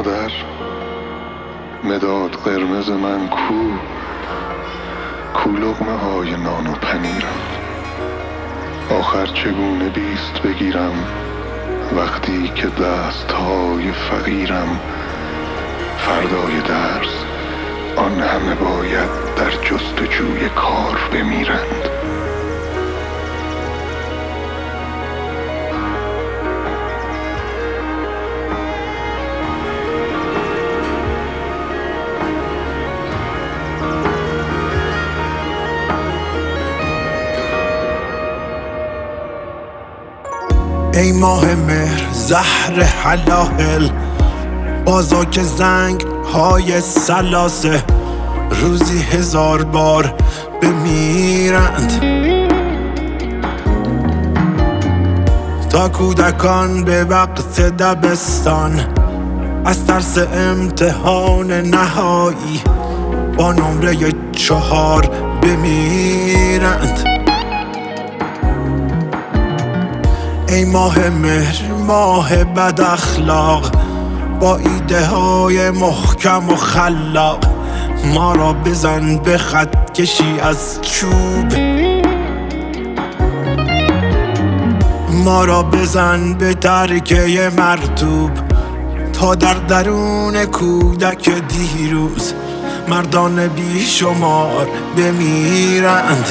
مادر، مداد قرمز من کو لقمه های نان و پنیرم. آخر چگونه بیست بگیرم وقتی که دست های فقیرم. فردای درس آن همه باید در جستجوی کار بمیرند. ای ماه مهر زهر حلاهل، بازا که زنگ های سلاسه روزی 1000 بار بمیرند. تا کودکان به وقت دبستان از ترس امتحان نهایی با نمره 4 بمیرند. ای ماه مهر ماه بد اخلاق، با ایده های محکم و خلاق ما را بزن به خط کشی از چوب. ما را بزن به ترکه مرطوب تا در درون کودک دیروز مردان بیشمار بمیرند.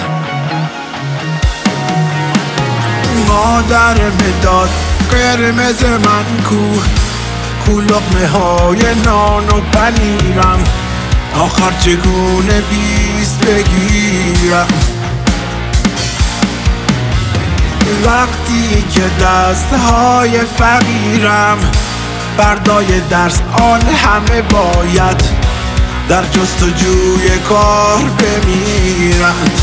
مادر مداد قرمز من کو لقمه های نان و پنیرم. آخر چگونه بیست بگیرم وقتی که دست های فقیرم. فردای درس آن همه باید در جستجوی کار بمیرند.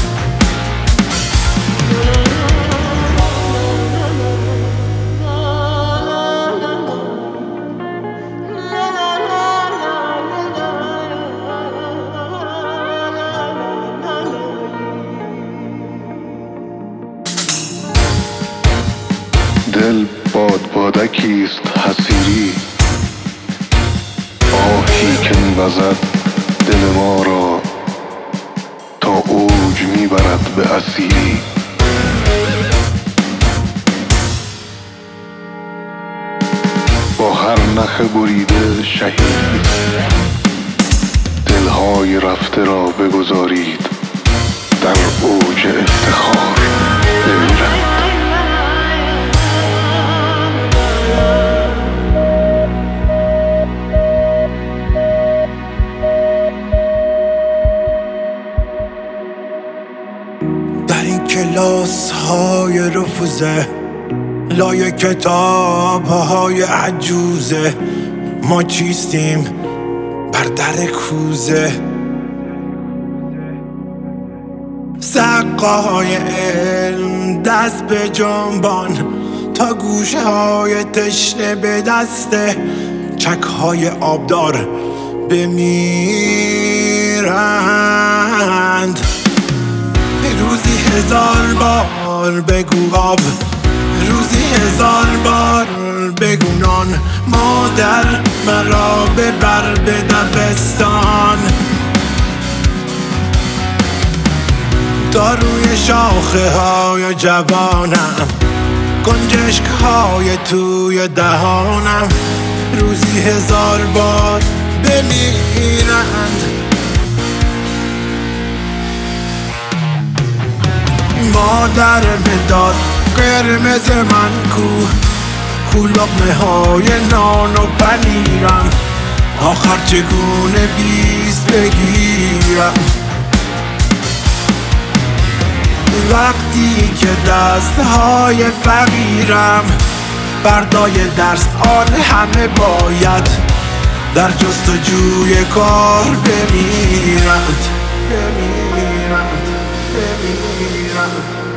دل بادکیست حسیری، آهی که می‌وزد دل ما را تا اوج میبرد به اسیری. با هر نخ بریده شهید دلهای رفته را بگذارید در اوج افتخار بمیرند. در این کلاس های رفوزه لای کتاب های عجوزه ما چیستیم بر در کوزه. سقاهای علم دست به جنبان تا گوشه های تشنه به دسته چک های آبدار بمیرند. روزی 1000 بار بگو آب، روزی 1000 بار بگو نان. مادر مرا ببر به دبستان تا روی شاخه های جوانم گنجشک های توی دهانم روزی 1000 بار بمیرند. مادر مداد قرمز من کو لقمه های نان و پنیرم. آخر چگونه بیست بگیرم وقتی که دست های فقیرم. فردای درس آن همه باید در جستجوی کار بمیرند.